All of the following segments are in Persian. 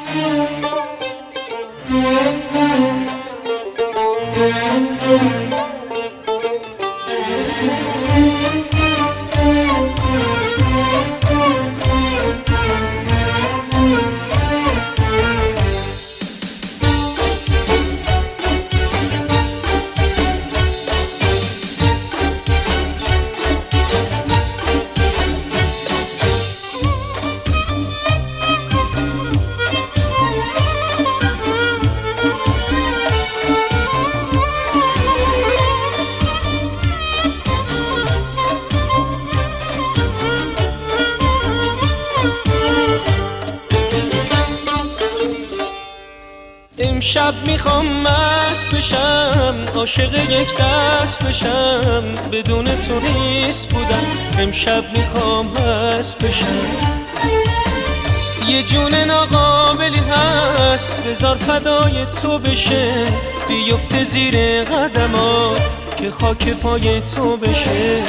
امشب میخوام مست بشم، عاشق یک دست بشم، بدون تو نیست بودم. امشب میخوام مست بشم، یه جون ناقابلی هست بذار فدای تو بشه، بیفته زیر قدمات که خاک پای تو بشه.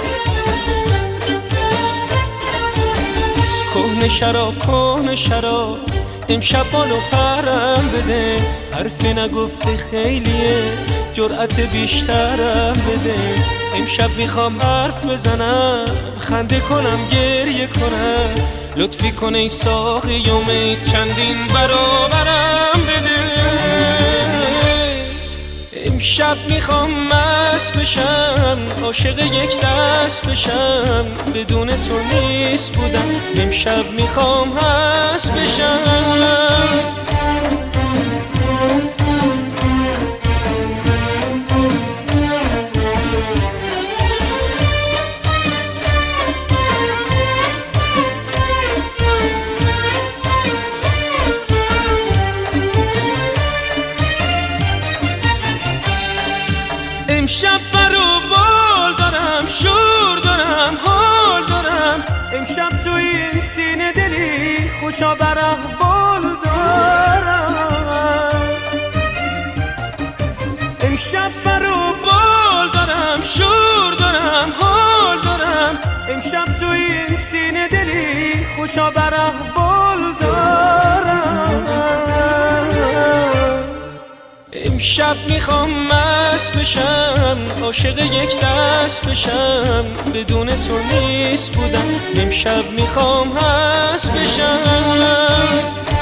کهنه شراب کهنه شراب، امشب بالو پرم بده، حرف نگفته خیلیه، جرأت بیشترم بده. امشب میخوام حرف بزنم، خنده کنم گریه کنم، لطفی کن ای ساقی امید چندین برابرم بده. امشب میخوام مست بشم، عاشق یک دست بشم، بدون تو نیست بودم. امشب میخوام مست بشم. امشب برو بال دارم، شور دارم، حال دارم، امشب تو این سینه دلی خوشا بر احوال دارم. امشب برو بال دارم، شور دارم، حال دارم، امشب تو این سینه دلی خوشا بر احوال دارم. امشب میخوام مست بشم، عاشق یک دست بشم، بدون تو نیست بودم. امشب میخوام مست بشم.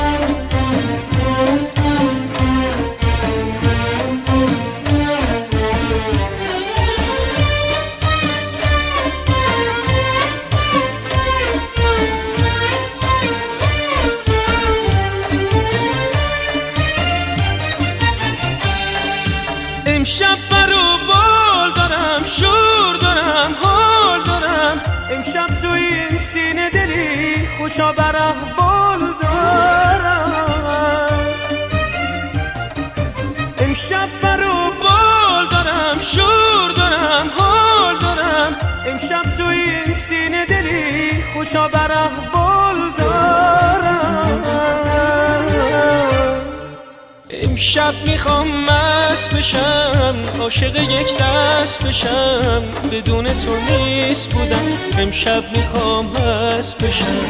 امشب برو بال دارم، شور دارم، حال دارم، امشب تو این سینه دلی خوشا بر احوال دارم. امشب برو بال دارم، شور دارم، حال دارم، امشب تو این سینه دلی خوشا بر احوال دارم. امشب میخوام مست بشم، عاشق یک دست بشم، بدون تو نیست بودم. امشب میخوام مست بشم،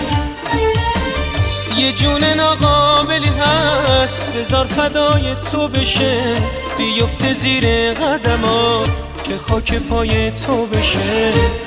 یه جون ناقابلی هست بذار فدای تو بشه، بیفته زیر قدمات که خاک پای تو بشه.